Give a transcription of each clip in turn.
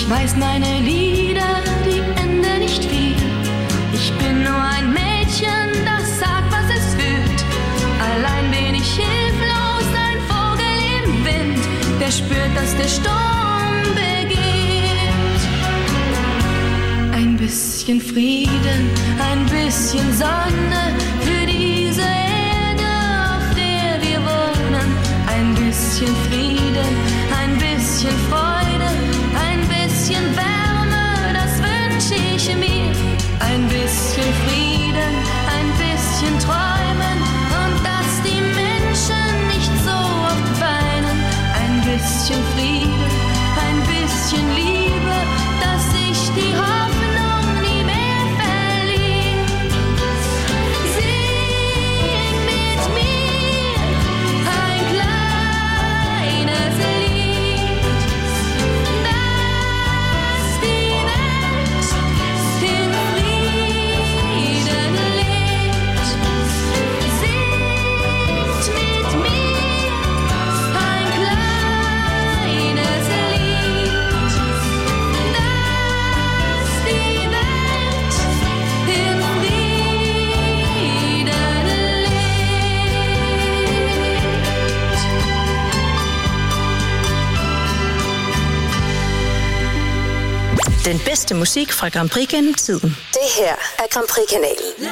Ich weiß meine Lieder, die enden nicht viel. Ich bin nur ein Mädchen, das sagt, was es fühlt. Allein bin ich hilflos, ein Vogel im Wind, der spürt, dass der Sturm beginnt. Ein bisschen Frieden, ein bisschen Sonne für diese Erde, auf der wir wohnen. Ein bisschen Frieden, ein bisschen Freude, ein bisschen Wärme, das wünsche ich mir. Ein bisschen Frieden, ein bisschen Träumen und dass die Menschen nicht so oft weinen. Ein bisschen Frieden, ein bisschen Liebe, dass ich die Hoffnung nie mehr verliere. Sing mit mir ein kleines Lied, dass die Welt in Frieden lebt. Singt mit mir ein kleines Lied, dass die Welt in Frieden lebt. Den bedste musik fra Grand Prix gennem tiden. Det her er Grand Prix-kanalen.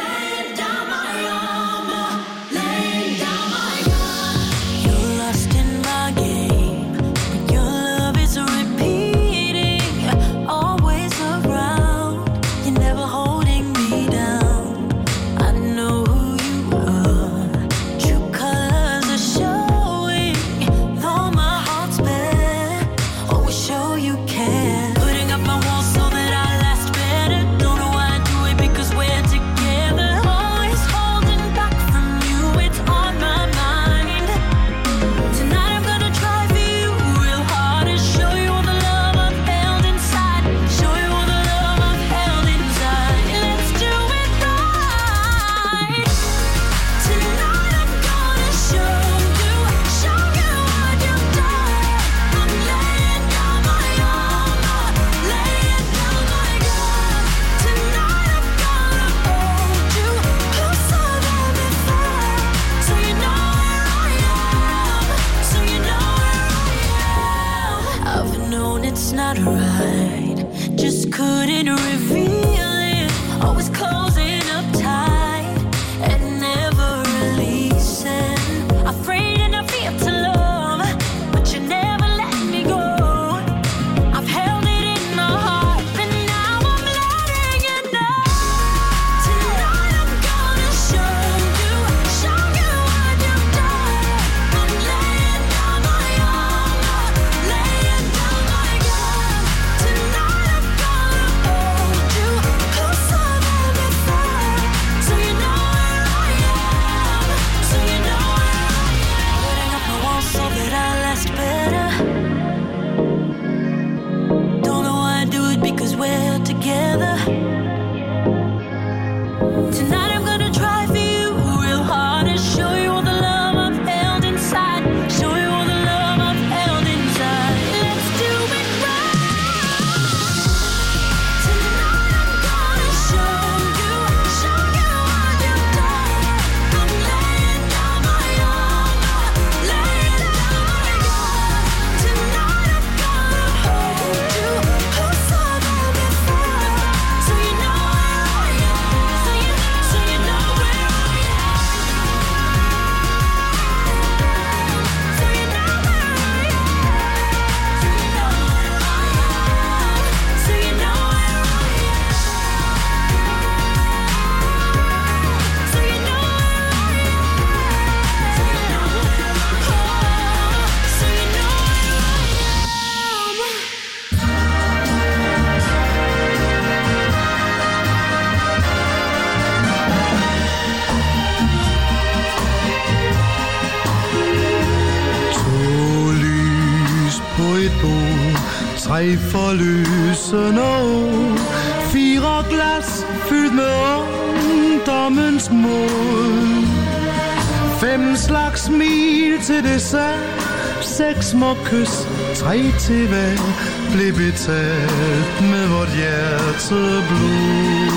Tre forløsende år, 4 glas fyldt med ungdommens mod, 5 slags smil til dessert, 6 små kys, 3 til hver, blev betalt med vort hjerteblod.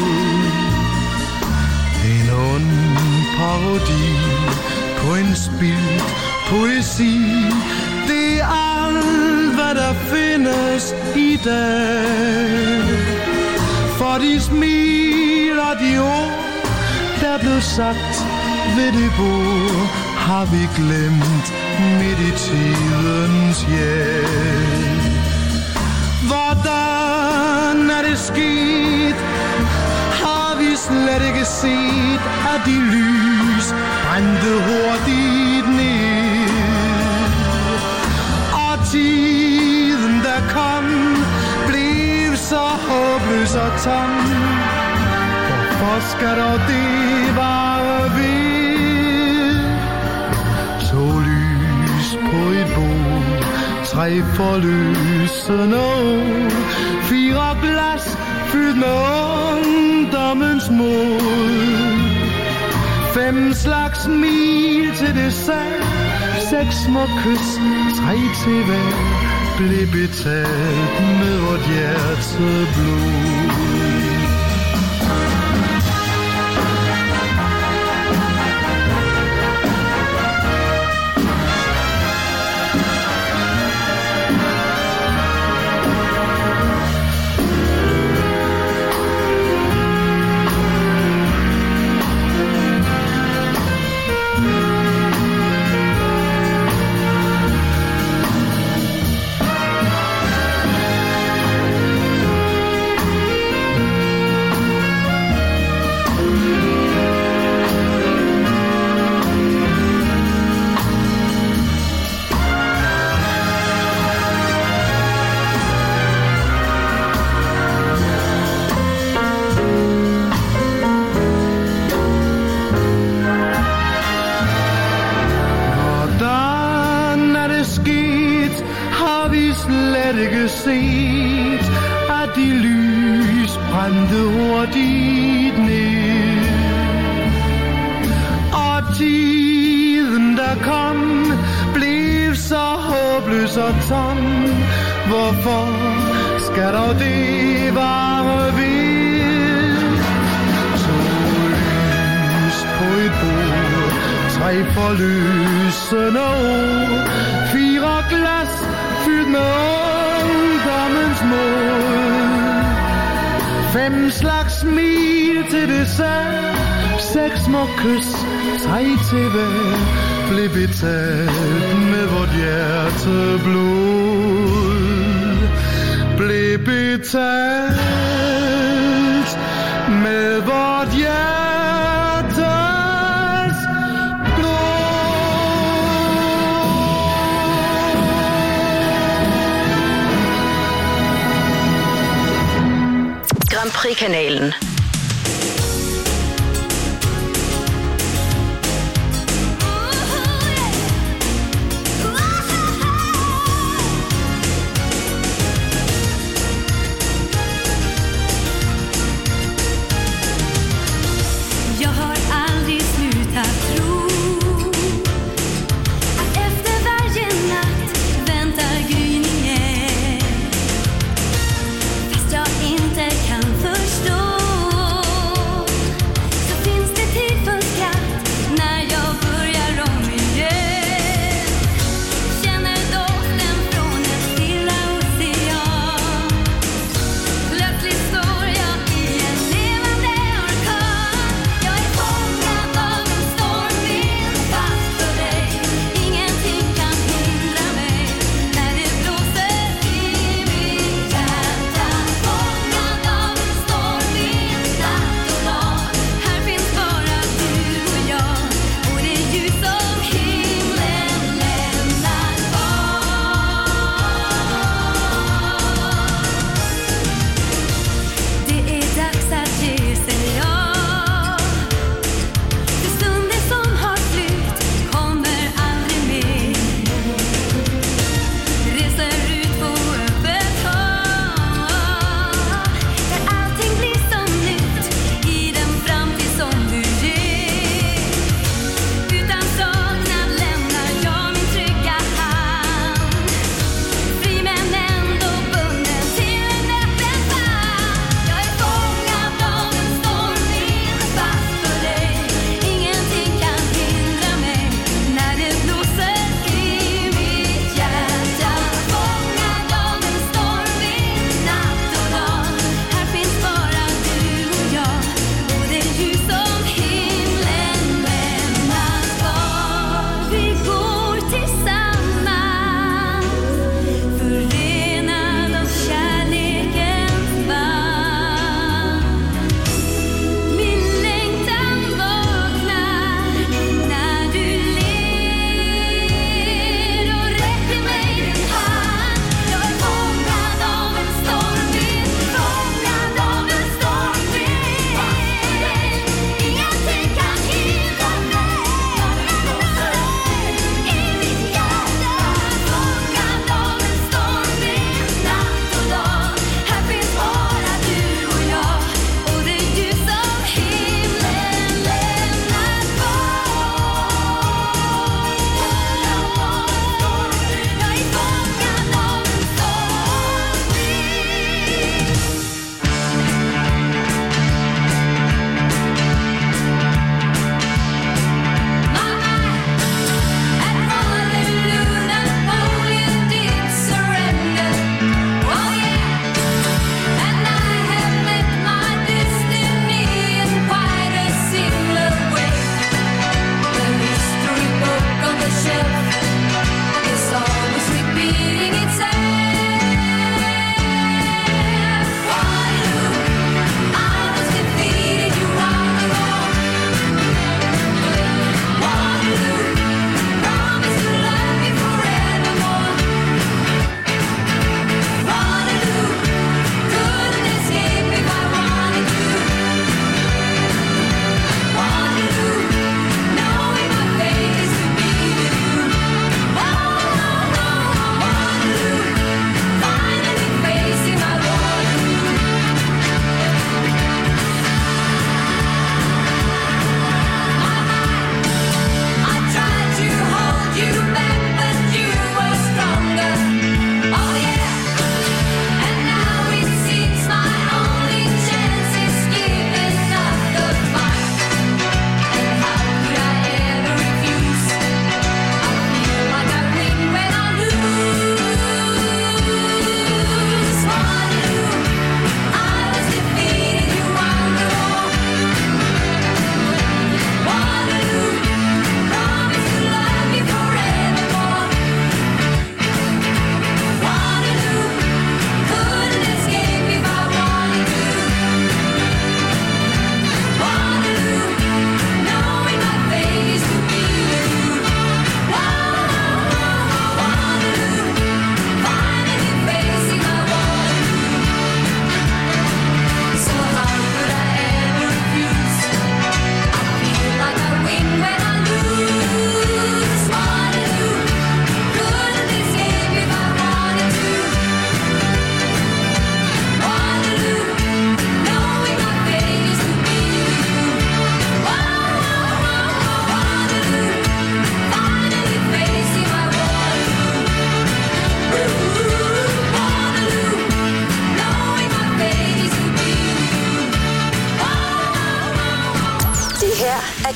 En ond parodi på en spildt poesi, det er alt, hvad der findes i dag. For de smil og de ord, der blev sagt ved det bord, har vi glemt midt i tidens hjælp. Hvordan er det sket? Har vi slet ikke set, at de lys brændte hurtigt ned. Og tiden der kom, blev så håbløs og tom. Hvorfor skal dog det vare ved? 2 lys på et bord, 3 forløsende ord, 4 glas fyldt med ungdommens mod. 5 slags smil til dessert, 6 små kys, 3 til hver, blev betalt med vort hjerteblod. Set, at de lys brændte hurtigt ned. Og tiden der kom, blev så håbløs og tom. Hvorfor skal dog det vare ved? 2 lys på et bord, 3 forløsende ord, 4 glas fyldt med ungdommens mod. 5 slags smil til dessert, 6 små kys, 3 til hver, blev betalt med vort hjerteblod. Blev betalt med vort hjerteblod. Grand Prix-kanalen. Jag har aldrig slutat tro att efter varje natt väntar gryningen. Fast jag inte kan förstå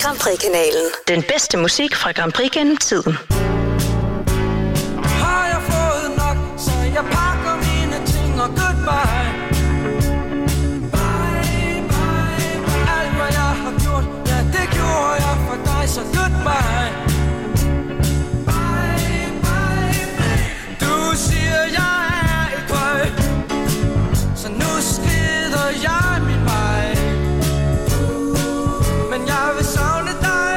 Grand Prix-kanalen. Den bedste musik fra Grand Prix gennem tiden. Har jeg fået nok, så jeg pakker mine ting og goodbye. Bye, bye, alt hvad jeg har gjort, ja det gjorde jeg for dig, så goodbye. Bye, bye, du siger jeg er et krøg, så nu skrider jeg min vej. Men jeg vil savne dig,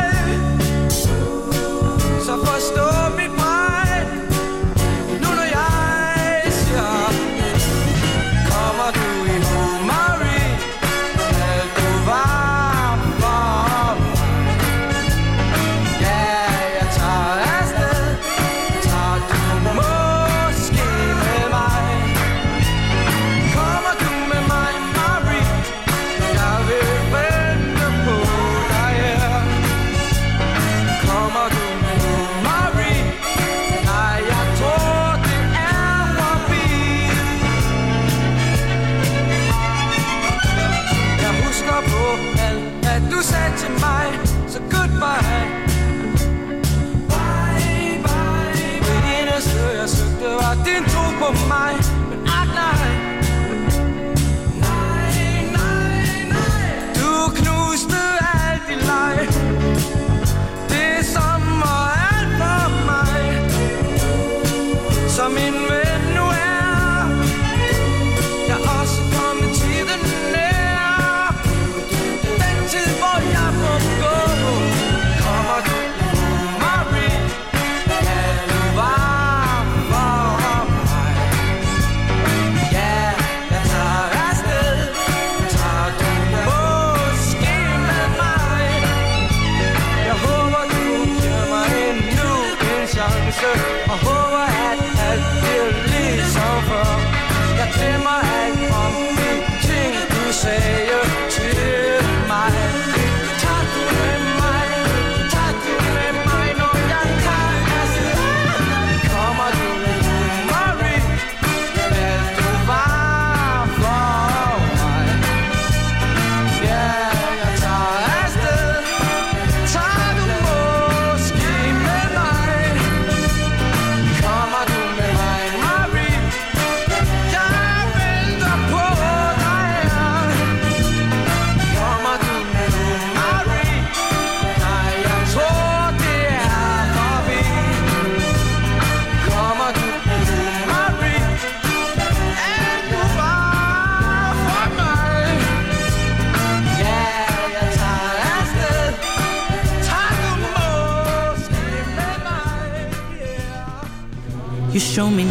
så forstå mit vej. Nu når jeg siger, kommer du imod Marie, alt du var for mig. Ja, jeg tager afsted, tager du måske med mig. Kommer du med mig, Marie, jeg vil vente på dig her. Kommer du med Marie, nej jeg tror det er forbi. Jeg husker på alt, at du sagde til mig, så goodbye. Bye, bye. Det eneste jeg søgte var din tro på mig, men nej. Nej, nej, nej. Du knuste alt i leg. Det er sommer alt for mig. Som min ven nu er, jeg er også kommet tiden nær. Den tid hvor jeg må gå. Kommer du Marie, alt du var for mig. Ja, jeg tager afsted, tager du måske med mig. Jeg håber du giver mig endnu en chance, og håber at alt bliver ligesom før. Jeg glemmer alt om de ting du sagde til mig. Tager du med mig, tager du med mig, når jeg tager afsted. Kommer du med Marie, alt du var for mig. Ja, jeg tager afsted, tager du måske med mig. Kommer du med mig, Marie, jeg venter på dig her. Kommer du med Marie, nej jeg tror det er forbi. Kommer du med Marie, alt du var for mig. Ja, jeg tager afsted, tager du måske med mig. You show me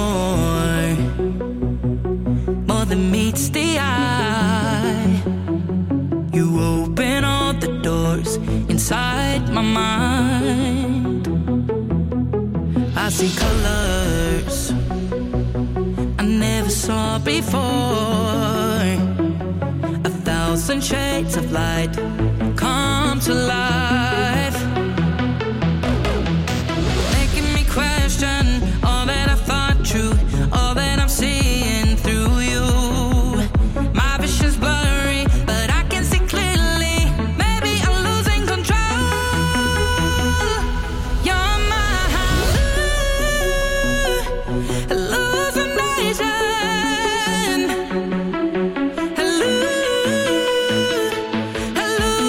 more than meets the eye. You open all the doors inside my mind. I see colors I never saw before. 1,000 shades of light come to life, making me question all that I thought true, all that I'm seeing through you. My vision's blurry, but I can see clearly. Maybe I'm losing control. You're my hallucination.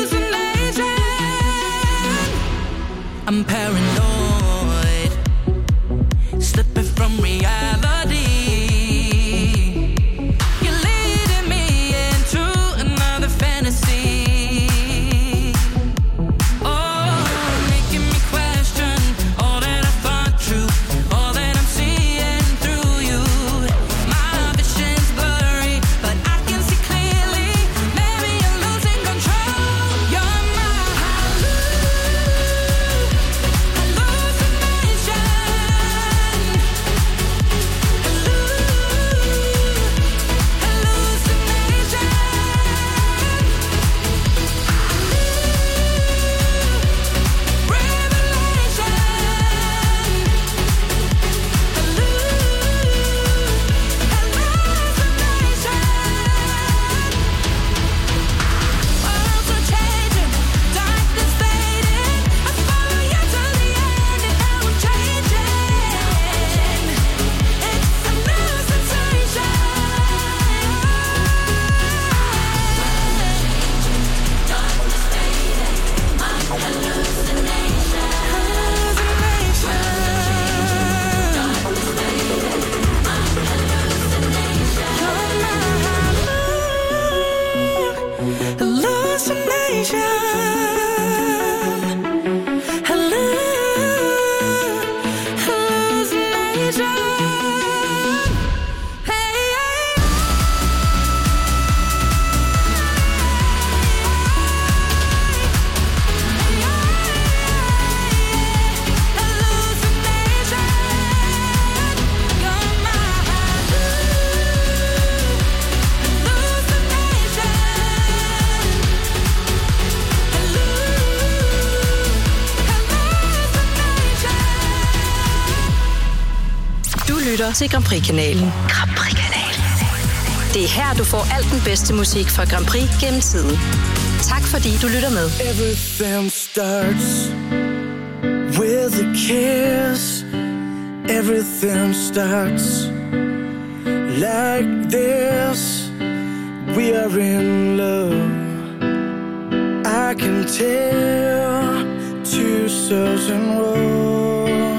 Du lytter til Grand Prix-kanalen. Grand Prix-kanalen. Det er her, du får alt den bedste musik fra Grand Prix gennem tiden. Tak fordi du lytter med. Everything starts with a kiss. Everything starts like this. We are in love. I can tell two souls in one.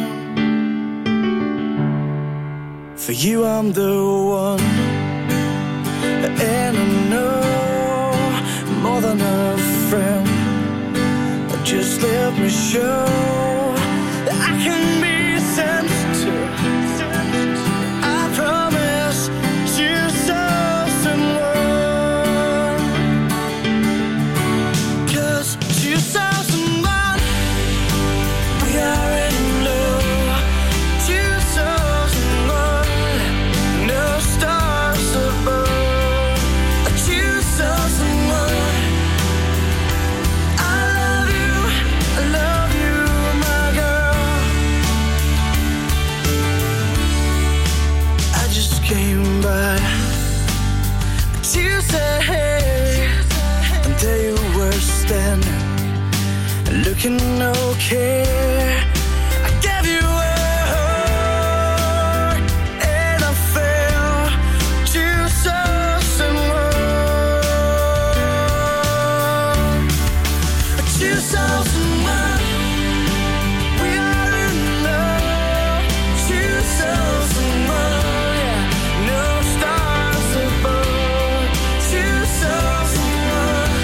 For you I'm the one, and I know more than a friend. Just let me show that I can be sensitive. I promise two souls in one. 'Cause two souls in one, we are in love. Two souls in one, no stars above. Two souls in one. I love you, my girl. I just came by to say hey, and there you were standing, looking okay. I gave you a heart, and I fell two souls in one. Two souls in one. We are in love. Two souls in one. Yeah. No stars above. Two souls in one.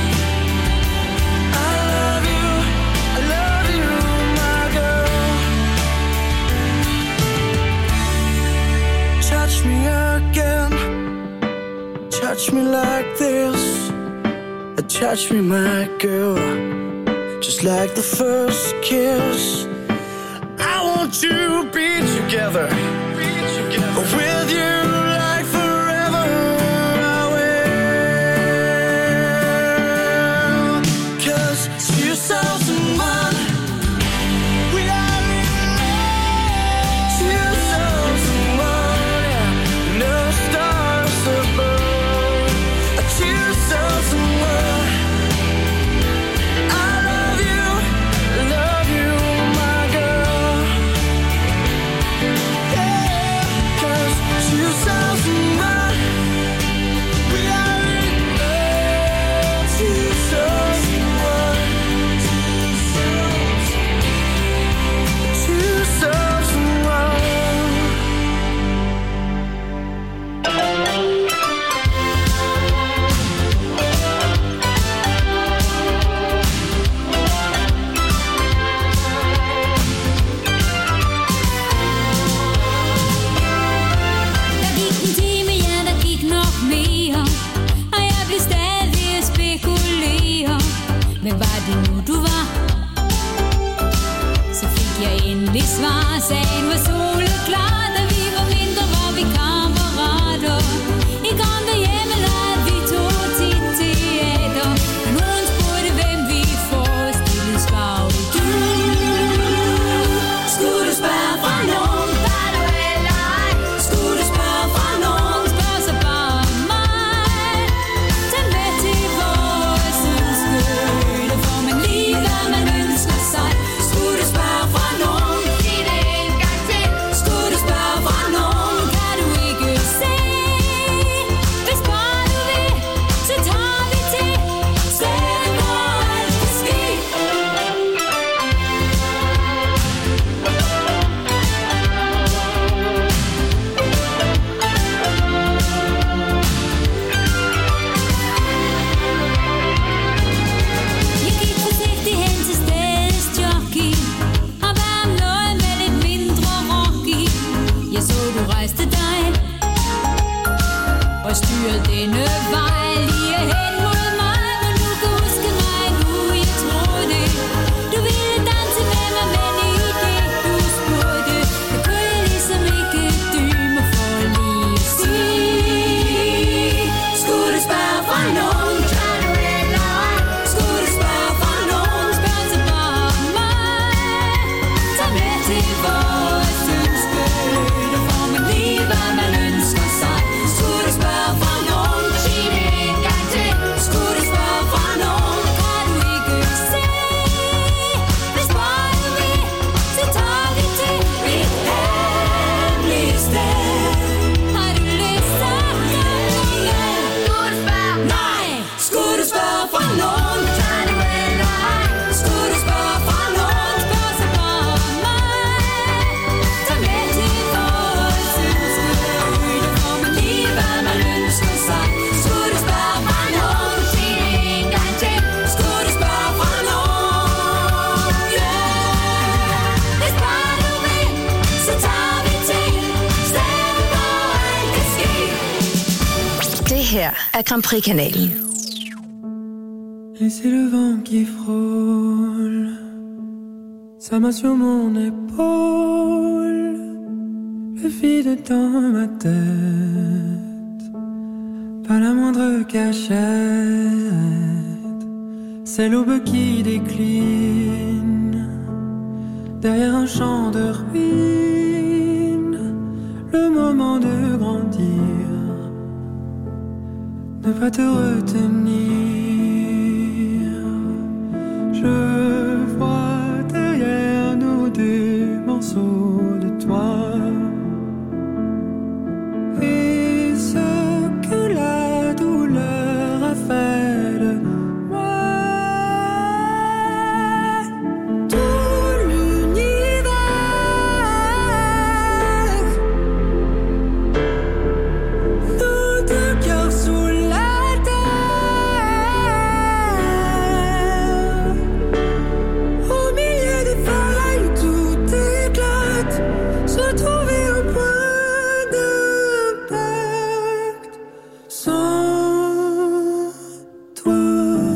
I love you, my girl. Touch me again. Touch me like this. Touch me, my girl. Just like the first kiss. I want to be together. With you like forever. I will. 'Cause two souls in one. We are in love. Two souls in one. Yeah. No stars above. Two souls in one. I love you, my girl. Yeah, 'cause two souls in one. We are in love. Two souls in one. Two souls in one. Der gik en time, ja, der gik nok mere, og jeg blev stadig at spekulere. Men var det nu, du var? Så fik jeg endelig svar. Sagen var soleklar, da vi var mindre, var vi kammerater. I gang derhjemme lavede vi to tit teater. Og nogen spurgte, hvem vi forestillede, svarede du. Skulle du spørge fra nogen, var du eller ej? Skulle du spørge fra nogen, spørg så bare mig. Tag med til vores udskøle, får man lige hvad man ønsker sig. Skulle du spørge fra nogen, sig det en gang til. Skulle du spørge fra nogen, kan du ikke se. Hvis bare du vil, så tager vi til stedet, hvor alt kan ske. Jeg gik forsigtigt hen til stedets jockey og bad om noget med lidt mindre rock i. Jeg så du rejste dig og styrede denne vej lige hen mod mig. Men du kan huske mig nu, jeg troede det. Du ville danse med mig, men i det du spurgte, jeg kunne ligesom ikke dybe mig for lige at sige. Skulle du spørge fra nogen, kan du eller ej? Skulle du spørge fra nogen, spørg så bare mig. Tag med til vores ønskøle, her er Grand Prix-kanalen. Et c'est le vent qui frôle sa main sur mon épaule, le vide dans ma tête, pas la moindre cachette. C'est l'aube qui décline derrière un champ de ruines. Le moment de grandir, ne pas te retenir. Je vois derrière nous des morceaux de toi, et ce que la douleur a fait de moi. Tout l'univers, nos deux cœurs sous la terre, au milieu des failles où tout éclate, se trouver un point d'impact. Sans toi,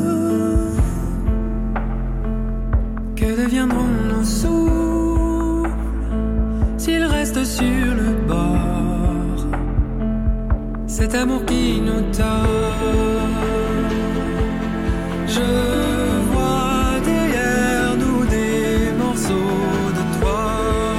que deviendront nos souffles s'ils restent sur le bord? Cet amour qui nous tord. Je vois derrière nous des morceaux de toi,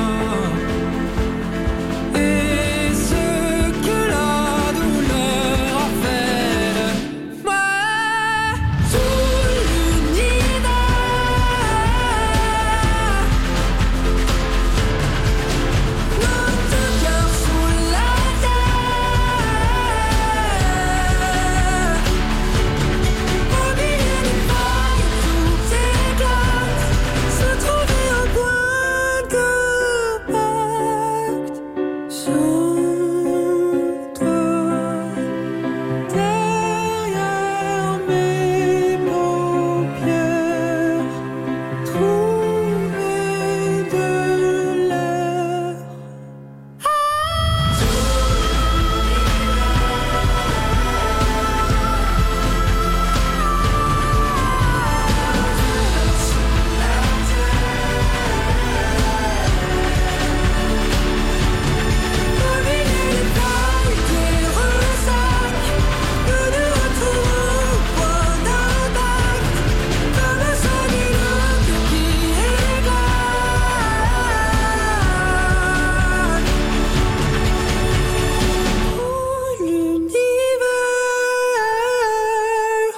et ce que la douleur a fait de moi. Tout l'univers, nos deux cœurs sous la terre, au milieu des failles tout éclate, se trouver un point d'impact. Sans toi, derrière mes paupières, trouver de l'air. Au milieu des failles, des ressacs, que nous retrouvons au point d'impact, comme un son inonde qui éclate. Tout l'univers.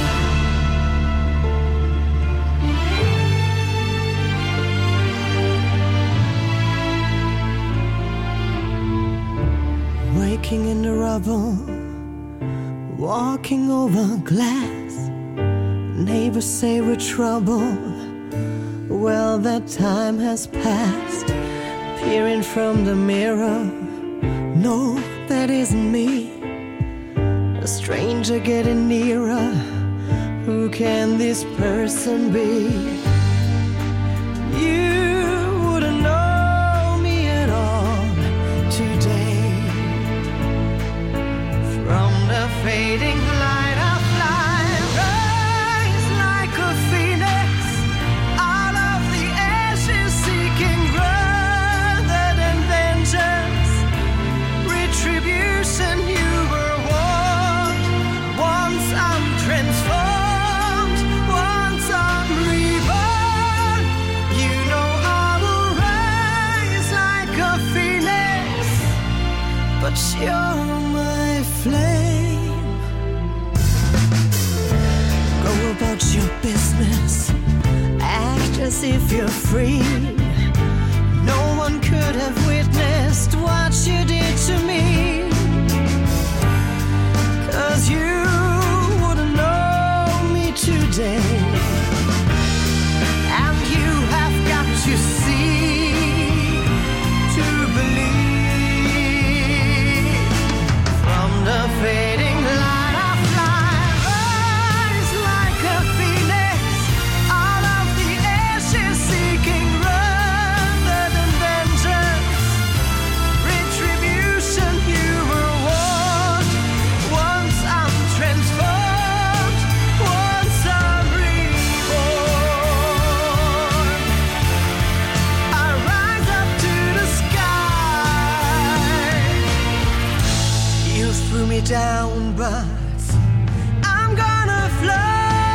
Waking in the rubble, walking over glass. Neighbors say we're trouble. Well, that time has passed. Peering from the mirror, no, that isn't me. A stranger getting nearer. Who can this person be? You wouldn't know me at all today. From the fading light I fly, rise like a phoenix out of the ashes, seeking rather than vengeance, retribution. You were warned. Once I'm transformed, once I'm reborn, you know I will rise like a phoenix, but you're my flame. Go about your business, act as if you're free. No one could have witnessed what you did to me, 'cause you wouldn't know me today. And you have got to see to believe. From the fading light I fly, rise like a phoenix out of the ashes, seeking rather than vengeance, me down, but I'm gonna fly.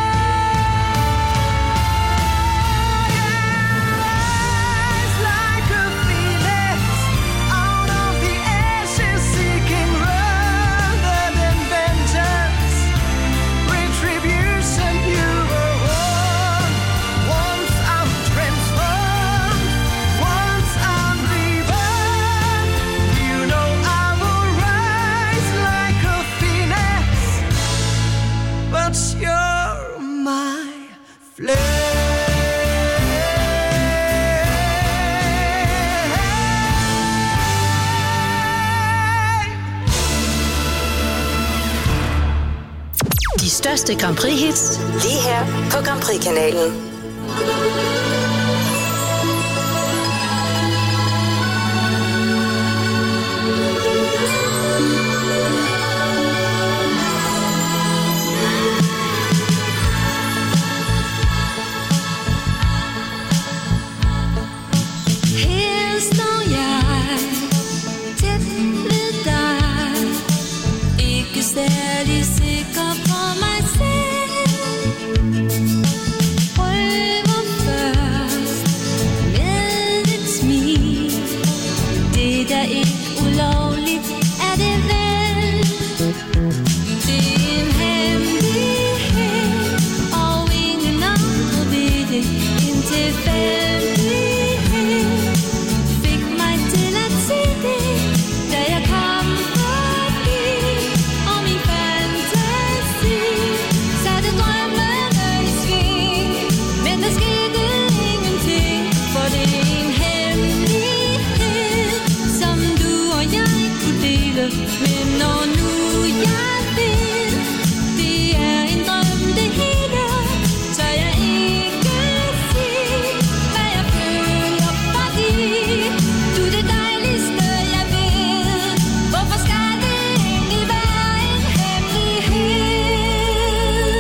De største Grand Prix-hits lige her på Grand Prix-kanalen. Her står jeg tæt ved dig, ikke særlig sikker på mig selv. Prøver først med et smil, det der ikke ulovligt er det vel. Det er en hemmelighed, og ingen andre ved det, en tilfældighed fik mig til at se det, da jeg kom forbi, og min fantasi satte drømmene i sving. Men der skete ingenting, for det er en hemmelighed, som du og jeg kunne dele. Men når nu jeg ved, det er en drøm det hele, tør jeg ikke sige, hvad jeg føler, fordi du er det dejligste jeg ved. Hvorfor skal det egentlig være en hemmelighed?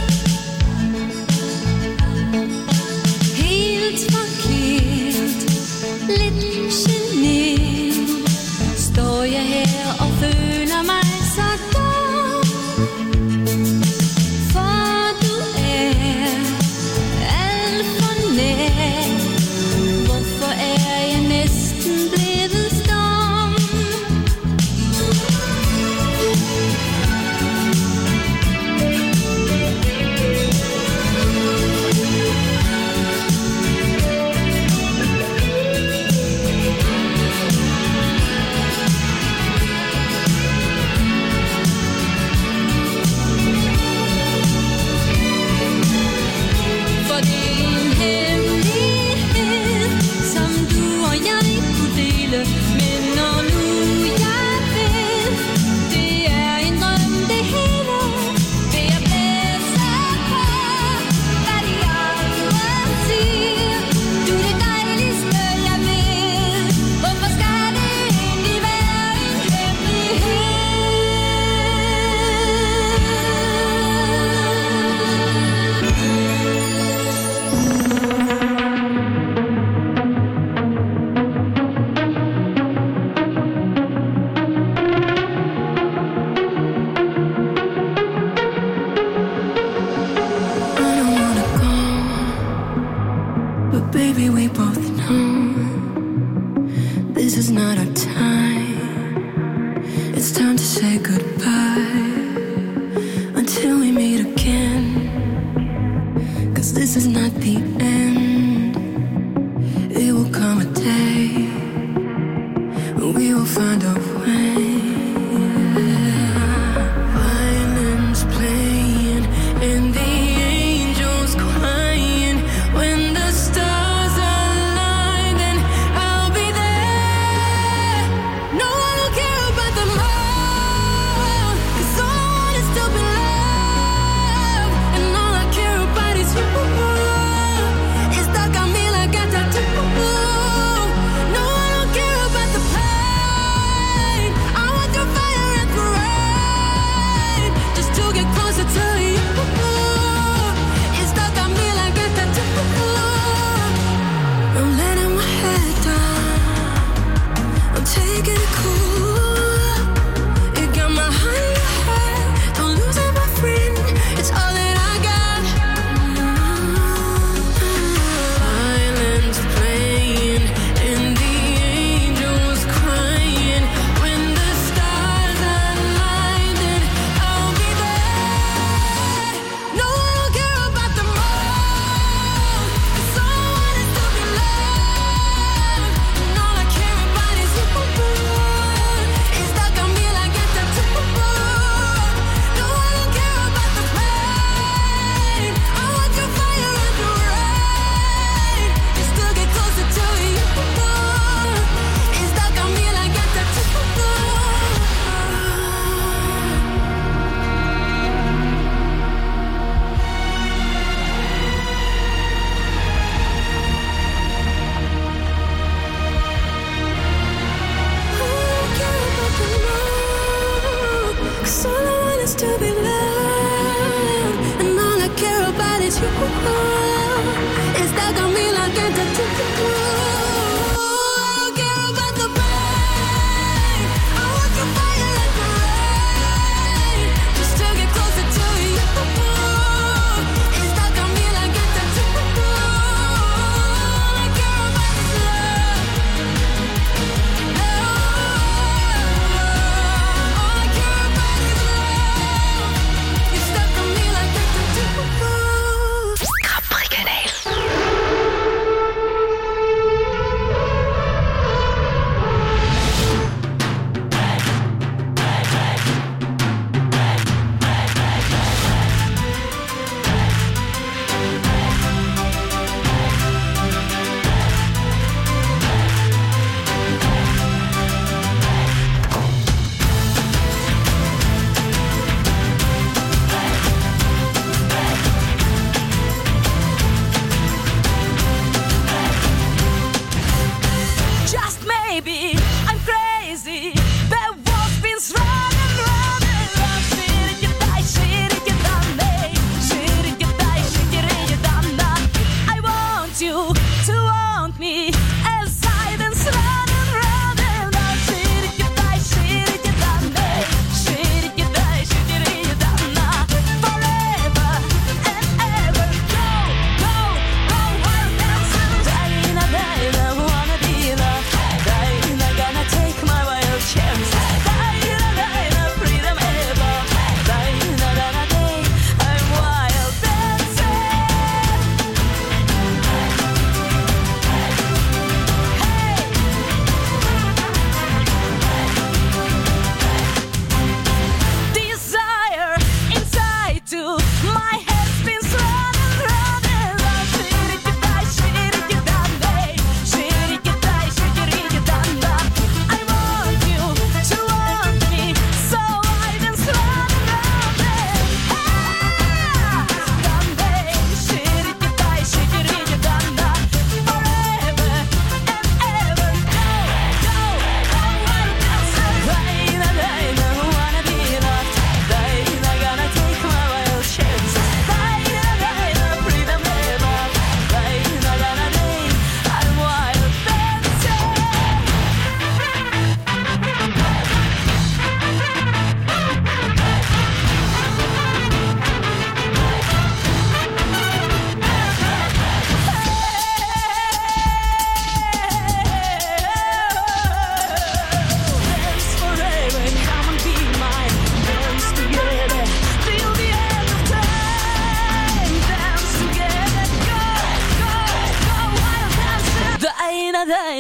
Helt forkert, lidt genert, står jeg her og føler mig så dum. For du er alt for nær. Hvorfor er jeg næsten blevet stum? For det er en hemmelighed, som du og jeg kunne dele. Men når nu jeg ved, det er en drøm det hele, vil jeg blæse på, hvad de andre siger. Du er det dejligste jeg ved. Hvorfor skal det egentlig være en hemmelighed? I don't wanna go, but baby we both know this is not our time. It's time to say goodbye until we meet again. 'Cause this is not the end. It will come a day when we will find a way. Violins playing and the angels crying. When the stars align, then I'll be there. No one will care about the more, 'cause all I want is to be loved, and all I care about is you. It's stuck on me like a tattoo. No, I don't care about the pain. I want through fire and through rain, just to get closer to you. It's stuck on me like a tattoo. I'm letting my head down, I'm taking it cool. It got my heart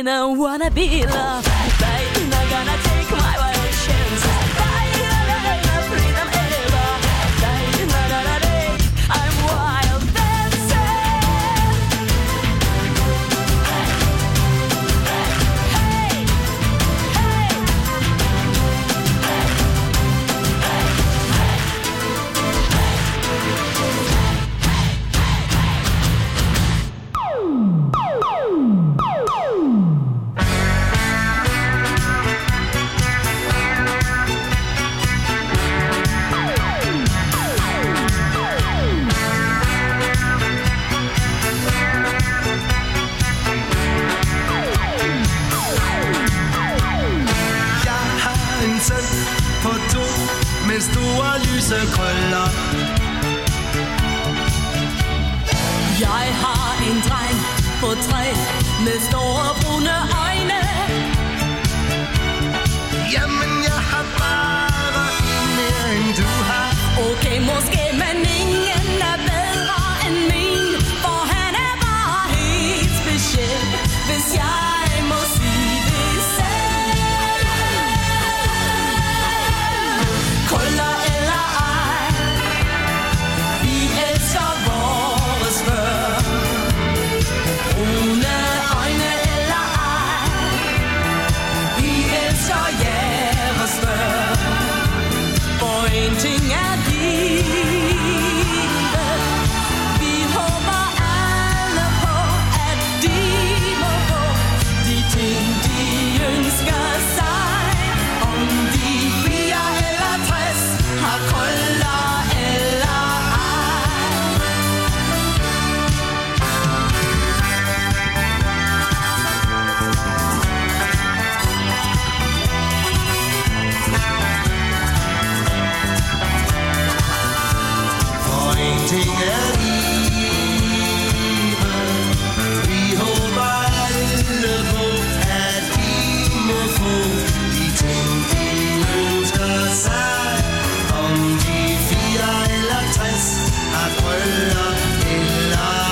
I don't wanna be loved. Baby, not gonna take my wild chances. Baby, no freedom ever. Baby, I'm wild dancing. Hey, hey. Jeg har en søn på 2 med store lyse krøller. Jeg har en dreng på 3 med store brune øjne. Jamen, jeg har bare en mere end du har. Okay, måske, men ingen er bedre end min, for han er bare helt speciel, hvis jeg må sige det selv. Krøller eller ej, vi elsker vores før. Brune øjne eller ej, vi elsker jeres før. For en ting er livet, vi håber alle på, at de må få de ting, de ønsker sig. Om de 4 eller 60 har krøller eller ej. For en ting er livet. Vi håber alle på, at de må få de ting, de ønsker sig. Om de 4 eller 60 har krøller eller ej.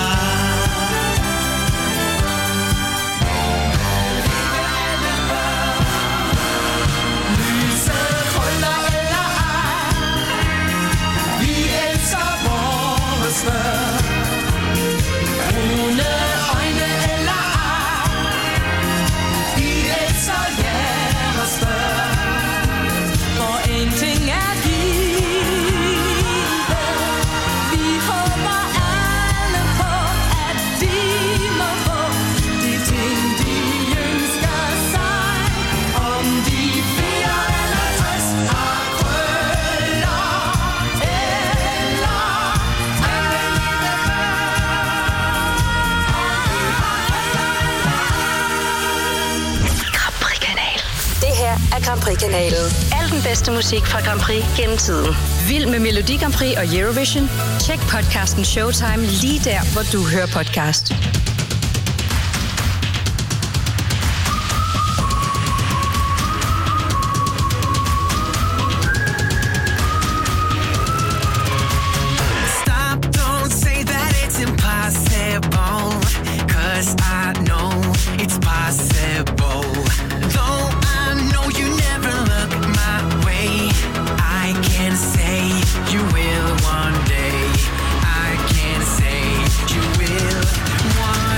Lyse krøller eller ej, vi elsker vores før. Brune øjne eller ej, vi elsker jeres før. For en ting er livet, vi håber alle på, at de må få de ting, de ønsker sig. Om de 4 eller 60 har krøller eller Grand Prix-kanal. Det her er Grand Prix-kanalen. Al den bedste musik fra Grand Prix gennem tiden. Vild med Melodi Grand Prix og Eurovision? Tjek podcasten Showtime lige der, hvor du hører podcast. Stop, don't say that it's impossible, 'cause I know it's possible. Though I know you never look my way, I can say you will one day. I can say you will one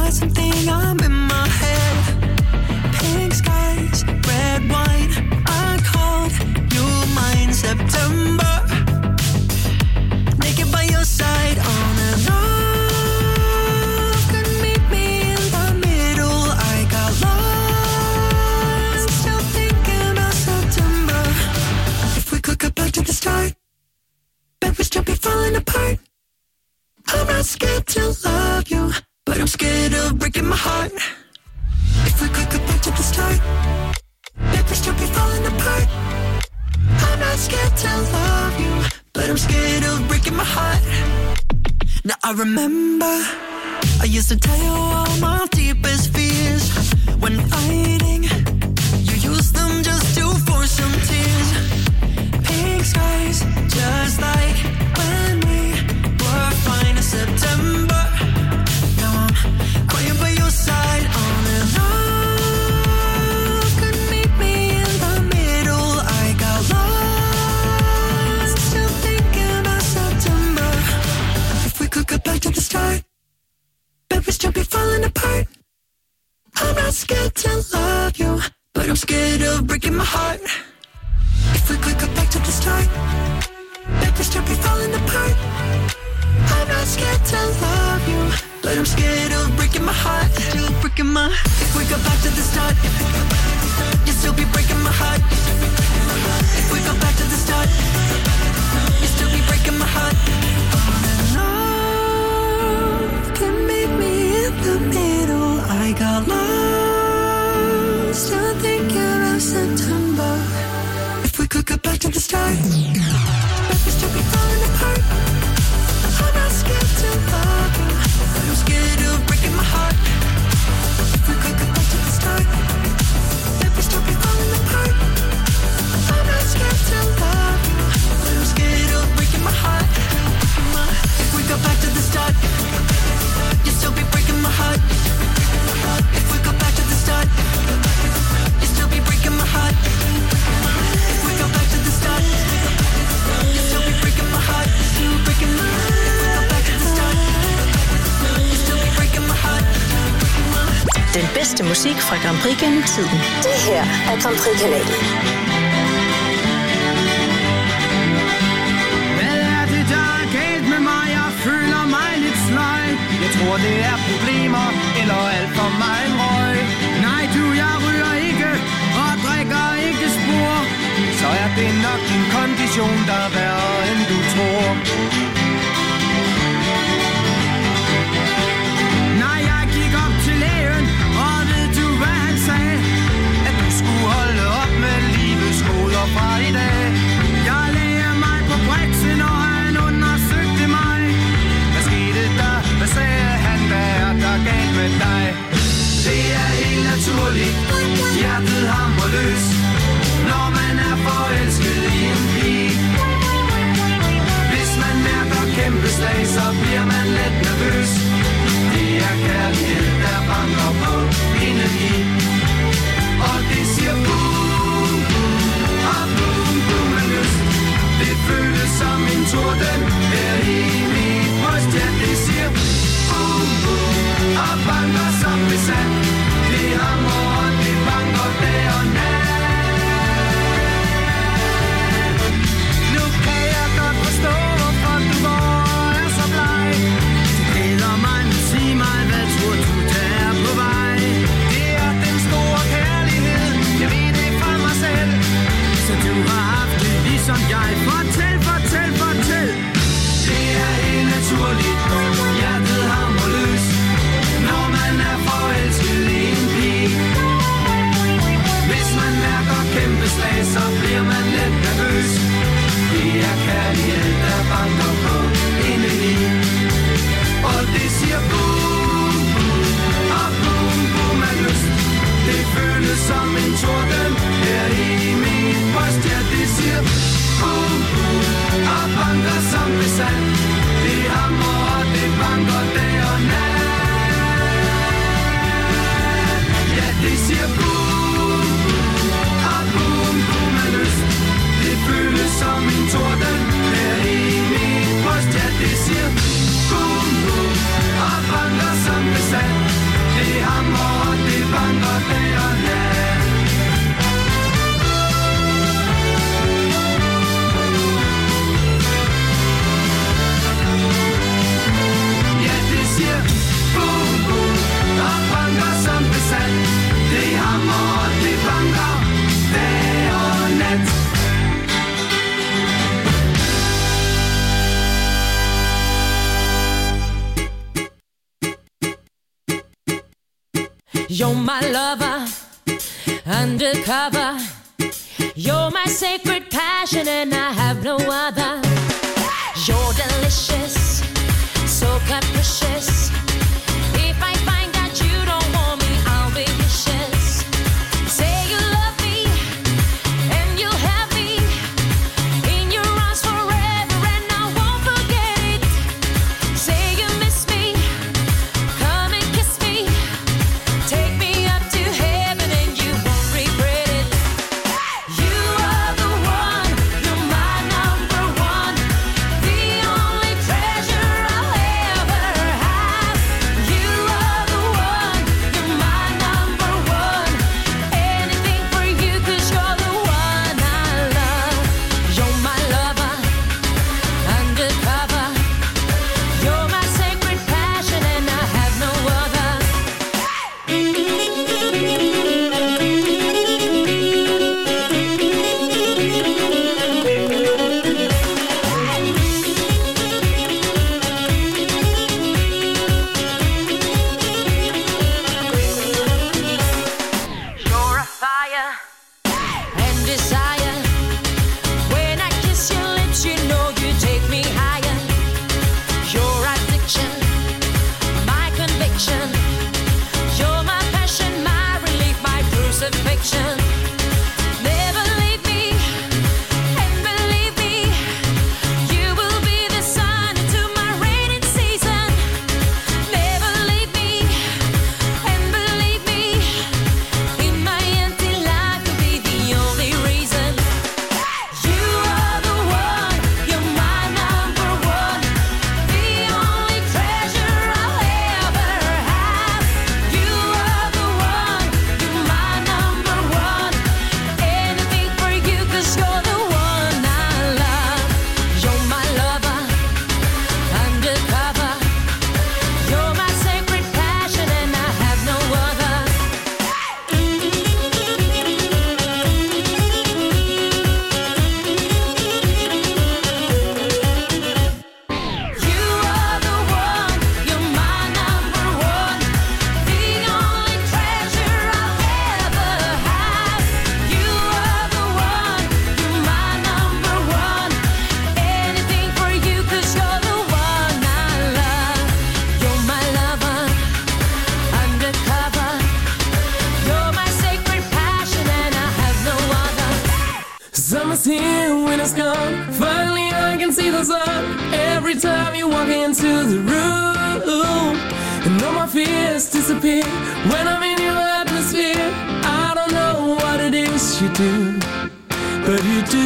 got something up in my head. Pink skies, red wine. I called you mine. September, naked by your side on and off. Couldn't meet me in the middle. I got lost, still thinking about September. If we could go back to the start, bet we'd still be falling apart. I'm not scared to love you, but I'm scared of breaking my heart. If we could go back to the start, bet we'd still be falling apart. I'm not scared to love you, but I'm scared of breaking my heart. Now I remember I used to tell you all my deepest fears. When fighting, you used them just to force some tears. Pink skies, just like when we were fine in September. Now I'm crying by your side on and off. Couldn't meet me in the middle. I got lost, still thinking about September. If we could go back to the start, bet we'd still be falling apart. I'm not scared to love you, but I'm scared of breaking my heart. If we could go back to the start, bet we'd still be falling apart. I'm not scared to love you, but I'm scared of breaking my heart. Still breaking my. If we go back to the start, you'll still be breaking my heart. If we go back to the start, you'll still be breaking my heart. On and off, can meet me in the middle. I got lost, still thinking of September. If we could go back to the start, but we still be falling apart. I'm not scared to love you, but I'm scared of breaking my heart. If we could go back to the start, then we still be falling apart. I'm not scared to love you, but I'm scared of breaking my heart. If we go back to the start, you'll still be breaking my heart. If we go back to the start, you'll still be breaking my heart. If we go back to the start, you'll still be breaking my heart. Still breaking my heart. Den bedste musik fra Grand Prix gennem tiden. Det her er Grand Prix-kanalen. Hvad er det, der er galt med mig? Jeg føler mig lidt sløj. Jeg tror, det er problemer, eller alt for meget røg. Nej, du, jeg ryger ikke, og drikker ikke spor. Så er det nok din kondition, der er værre, end du tror. Nej, jeg gik op til lægen, og ved du, hvad han sagde? At du skulle holde op med livets goder fra i dag. Jeg lagde mig på briksen, og han undersøgte mig. Hvad skete der? Hvad sagde han? Hvad er der galt med dig? Det er helt naturligt, hjertet hamrer løs, når man er forelsket i en pige. Hvis man mærker kæmpe slag, så bliver man let nervøs. Det er kærlighed, der banker på indeni. Og det siger boom, boom, og boom, boom med lyst. Det føles som en torden her i mit bryst. Ja, det siger boom, boom, og banker som besat. Det hamrer og det banker dag og nat. You're my lover, undercover. You're my sacred passion and I have no other. You're delicious, so capricious. If I find that you don't want me, I'll be vicious. Say you love me and you'll have me in your arms forever and I won't forget it. Say you miss me, come and kiss me. Take me up to heaven and you won't regret it. You are the one, you're my number one, the only treasure I'll ever have. You are the one, you're my number one, anything for you 'cause you're the one I love. You're my lover, undercover. You're my sacred passion and I have no other. You're a fire and desire. When I kiss your lips, you know you take me higher. Your addiction, my conviction. You're my passion, my relief, my crucifixion. Never leave me, and believe me, you will be the sun into my rainy season. Never leave me, and believe me, in my empty life you'll be the only reason. You are the one, you're my number one, the only treasure I'll ever have. You are the one, you're my number one, anything for you 'cause you're the one I love. You're my lover, undercover. You're my sacred passion and I have no other. You are the one, you're my number one, the only treasure I'll ever have. You are the one, you're my number one, anything for you 'cause you're the one I love. You're my lover, undercover. You're my sacred passion and I have no other. Summer's here, winter's gone. Finally I can see the sun. Every time you walk into the room, and all my fears disappear when I'm in your atmosphere. I don't know what it is you do, but you do.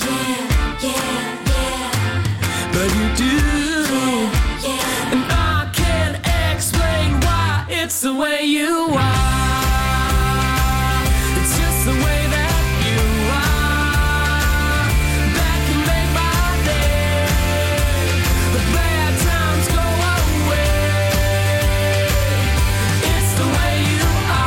But you do. And I can't explain why it's the way you are. It's just the way that you are that can make my day. The bad times go away. It's the way you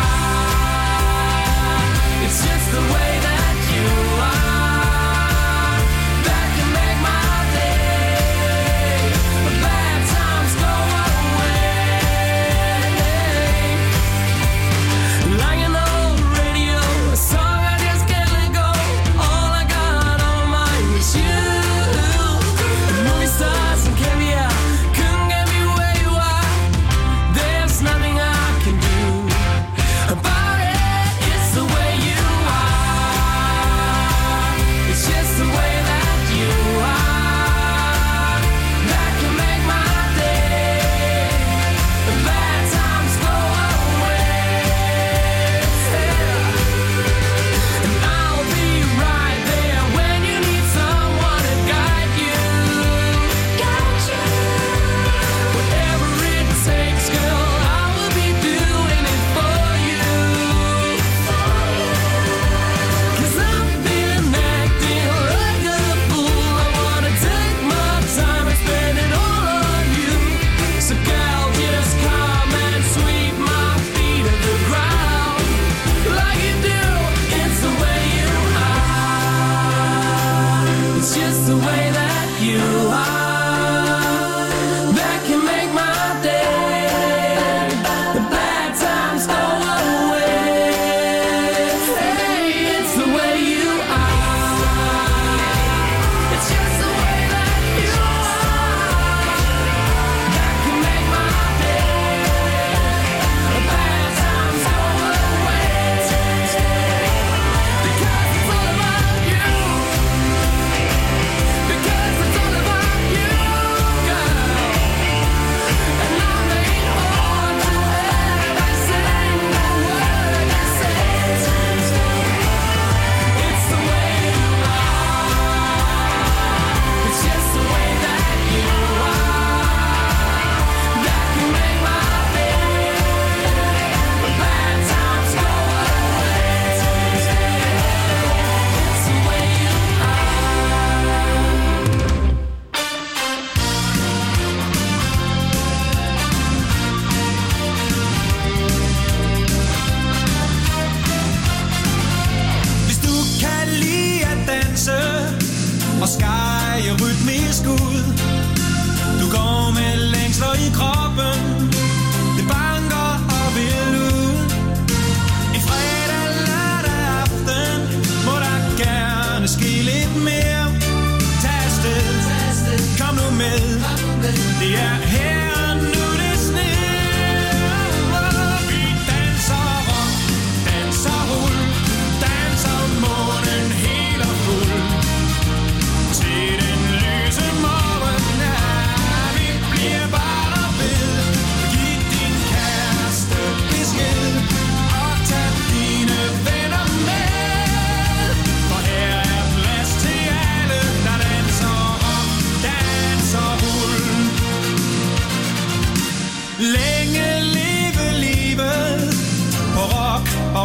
are. It's just the way that you are that can make my day. The bad times go away.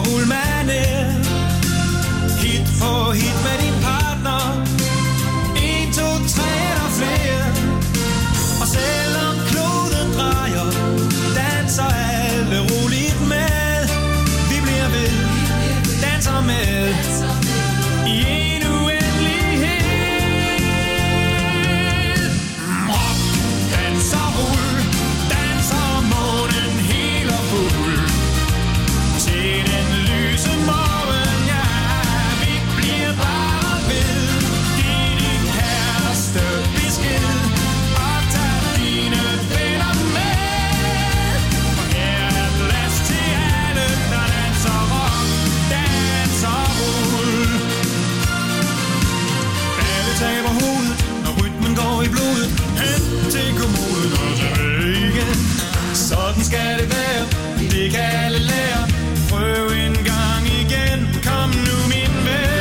Ulmaner. Hit på hit med din partner. 1, 2, 3 eller flere. Og selvom kloden drejer, danser alle roligt med. Vi bliver ved, danser med i en uendelighed. Rock, danser, rul, danser månen helt og fuld. Til den lyse morgen, ja, vi bliver bare ved. Giv din kæreste besked og tag dine venner med. For her er plads til alle, der danser rock, danser rul. Alle taber hovedet, når rytmen går i blodet. Hen til kommoden og tilbage igen. Sådan skal det være, det kan alle lære. Prøv en gang igen, kom nu min ven.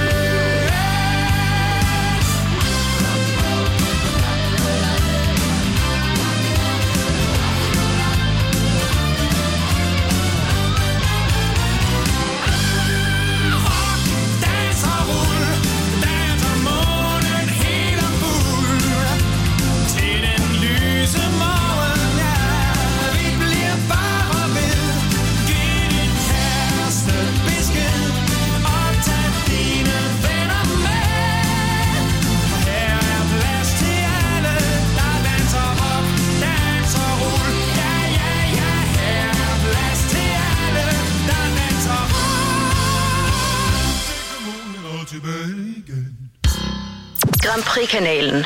Rock, danser, rul, danser månen helt og fuld. Til den lyse morgen, ja, vi bliver bare ved. Giv din kæreste besked og tag dine venner med. For her er plads til alle, der danser rock, danser rul. Ja, ja, ja, her er plads til alle, der danser rock. Til kommunen og tilbage igen. Grand Prix-kanalen.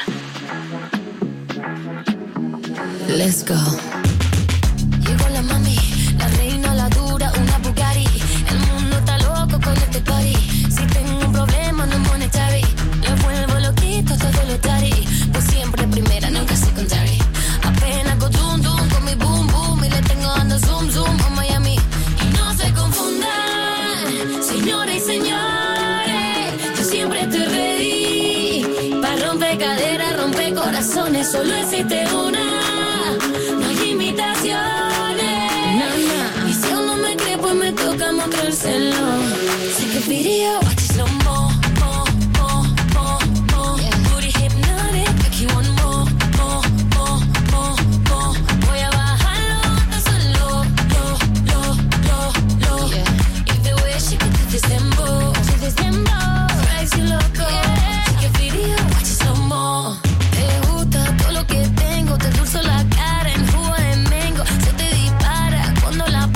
Let's go. Llegó la mami, la reina, la dura, una Bugatti. El mundo está loco con este party. Si tengo un problema, no monetary. Le vuelvo loquito todo lo tari. Pues siempre primera, nunca secondary. Apenas con zoom, zoom, con mi boom, boom. Y le tengo dando zoom, zoom a Miami. Y no se confundan, señores y señores. Yo siempre estoy ready. Pa' romper caderas, romper corazones. Solo existe una. No hay imitaciones. Y si aún no me cree, pues me toca mostrárselo. Sé que video,